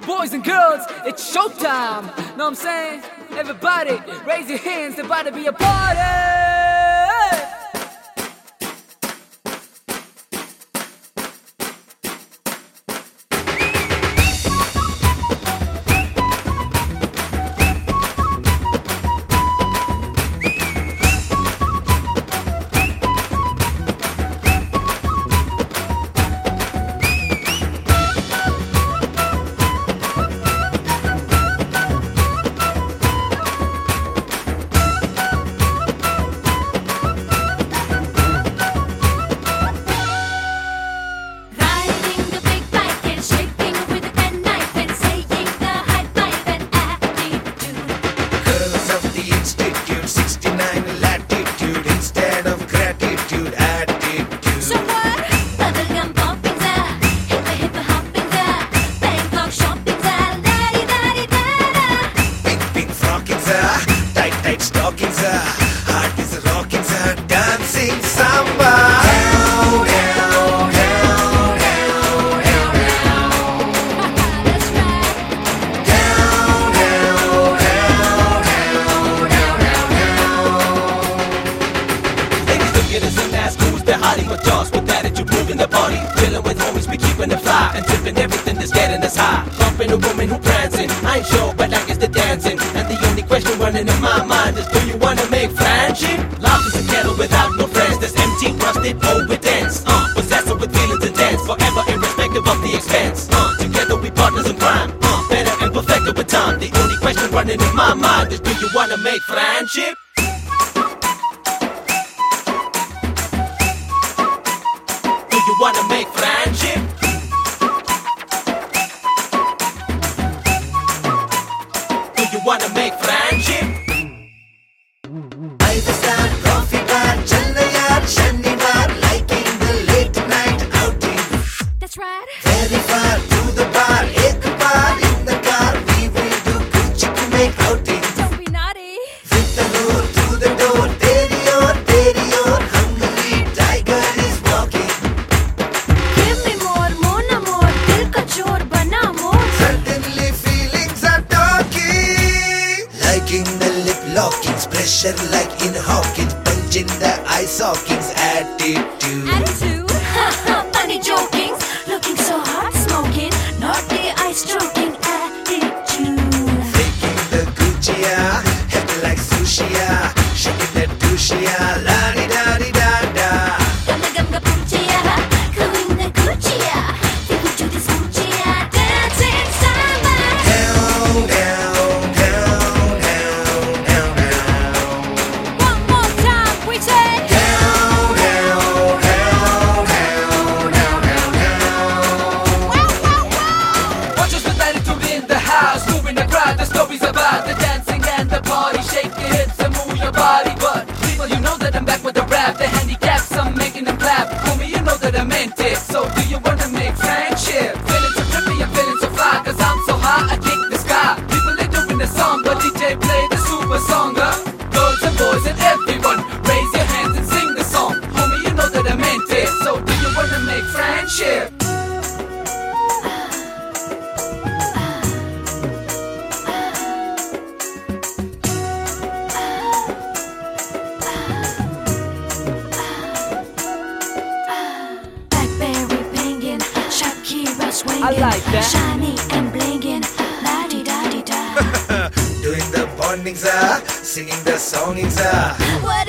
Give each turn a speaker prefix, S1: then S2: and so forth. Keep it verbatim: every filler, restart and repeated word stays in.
S1: Boys and girls, it's showtime. Know what I'm saying? Everybody, raise your hands. It's about to be a party.
S2: Heart is rocking, sir, dancing samba. Down, down, down, down, down, down.
S3: That's right.
S2: Down, down, down, down, down, down, down.
S4: Ladies looking at some ass cool with their Hollywood jaws, with attitude, moving their body, chilling with homies, we keeping it fly and tipping everything that's getting us high. Bumping a woman who prancing, I ain't sure, but I guess they're dancing. And the only question running in my mind is, do you wanna make friendship? Life is a kettle without no friends, that's empty, rusted, old with dance. Uh, possessive with feelings intense, forever irrespective of the expense. Uh, together we partners in crime, uh, better and perfected with time. The only question running in my mind is, do you wanna make friendship? Do you wanna make friendship? Do you wanna make friendship?
S2: Five star coffee bar, Chennai, Shanivar, liking the late night outing.
S3: That's right.
S2: Very far to the bar, ek bar in the car, we will do kuch to make outing.
S3: Don't be naughty.
S2: With the road to the door, teri or teri or hungry tiger is walking.
S3: Give me more, mon amour, dil ka chor bana more.
S2: Suddenly feelings are talking. Liking the lip lockings, pressure like in Hawkins, punch in the eye sockings, attitude.
S3: Attitude, ha ha, funny joking, looking so hot, smoking, naughty eye stroking, attitude.
S2: Faking the Gucci-ya, head like sushi-ya, shaking that douche-ya, la-di-da-di-da-da.
S3: Gamma gamma poochia, going the Gucci-ya, people to this Gucci-ya, dancing samba.
S2: Down, down, down, down, down, down.
S3: One more time, we say.
S2: Down, down, down, down, down, down, down.
S3: Wow, wow, wow.
S1: Watch us with attitude in the house, moving the crowd. The story's about the dancing and the party. Shake your hips and move your body. But people, you know that I'm back with the rap. The handicaps, I'm making them clap. Homie, you know that I meant it. So do you wanna make friendship? Feeling so trippy, I'm feeling so fly, cause I'm so high, I kick the sky. People are doing the song, but D J play the super song. Huh? Girls and boys and everyone, raise your hands and sing the song. Homie, you know that I meant it. So do you wanna make friendship?
S3: Blackberry banging, Shakira swinging,
S1: I like that.
S3: shiny and blinging, la di da di da.
S2: Doing the bonding, sir, singing the songing, sir.
S3: What